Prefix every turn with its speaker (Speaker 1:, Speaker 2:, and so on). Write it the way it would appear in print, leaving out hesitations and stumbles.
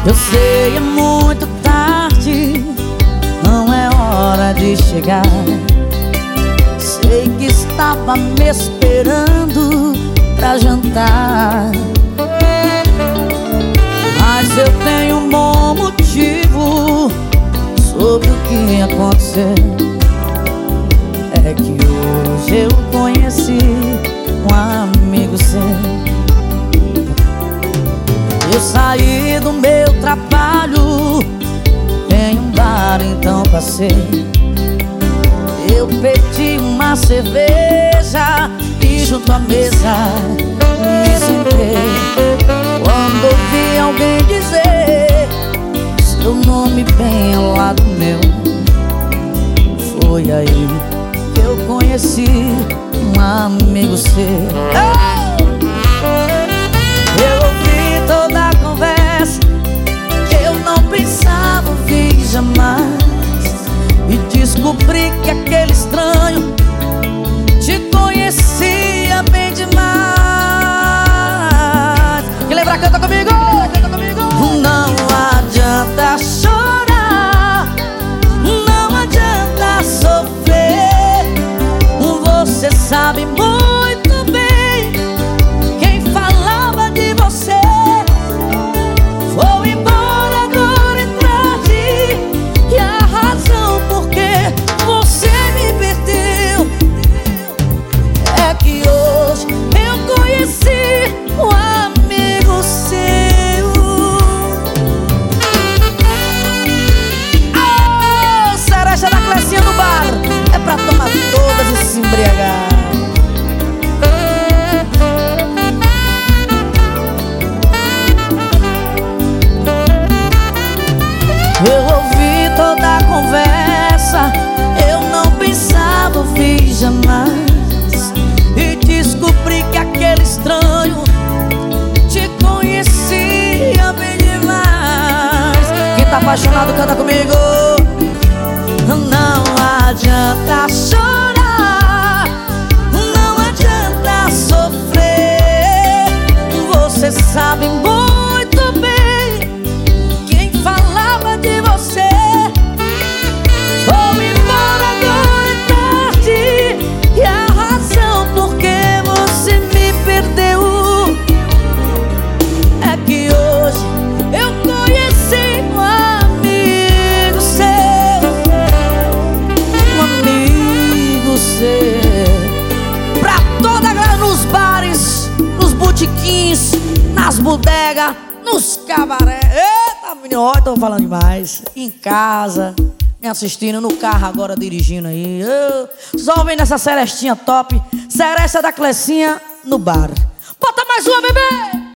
Speaker 1: Eu sei, é muito tarde, não é hora de chegar. Sei que estava me esperando pra jantar, mas eu tenho um bom motivo sobre o que aconteceu. É que hoje eu conheci um amigo seu. Eu saí do meu trabalho em um bar, então passei. Eu pedi uma cerveja e junto à mesa me sentei. Quando ouvi alguém dizer seu nome bem ao lado meu, foi aí que eu conheci um amigo seu. Eu ouvi toda a conversa que eu não pensava ouvir jamais, e descobri que aquele estranho te conhecia bem demais. Quem lembra, canta comigo, canta comigo. Não adianta chorar, não adianta sofrer. Você sabe muito bem, quem falava de você foi embora agora e tarde. E a razão por que você me perdeu é que hoje eu conheci um amigo seu. Oh, Cereja da Clecinha no bar é pra tomar todas e se embriagar. Eu ouvi toda a conversa, eu não pensava ouvir jamais, e descobri que aquele estranho te conhecia bem demais. Quem tá apaixonado canta comigo. Não adianta chorar, não adianta sofrer. Você sabe muito bem, quem falava de você foi embora agora é tarde. E a razão por que você me perdeu é que hoje eu conheci um amigo seu. Um amigo seu. Pra toda a galera nos bares, nos botiquins, nas bodegas, nos cabaré. Eita, menino, olha, tô falando demais. Em casa, me assistindo, no carro agora, dirigindo aí. Só vendo essa Celestinha top, Cereja da Clecinha no bar. Bota mais uma, bebê!